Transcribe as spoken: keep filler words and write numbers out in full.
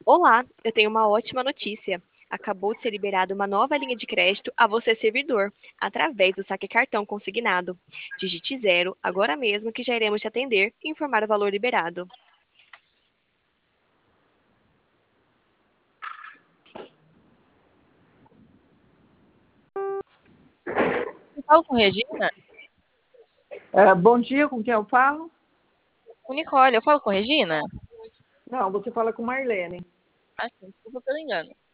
Olá, eu tenho uma ótima notícia. Acabou de ser liberada uma nova linha de crédito a você, servidor, através do saque cartão consignado. Digite zero agora mesmo que já iremos te atender e informar o valor liberado. Eu falo com Regina? É, bom dia, com quem eu falo? Com Nicole, eu falo com Regina? Não, você fala com Marlene. Ah, sim, desculpa pelo engano.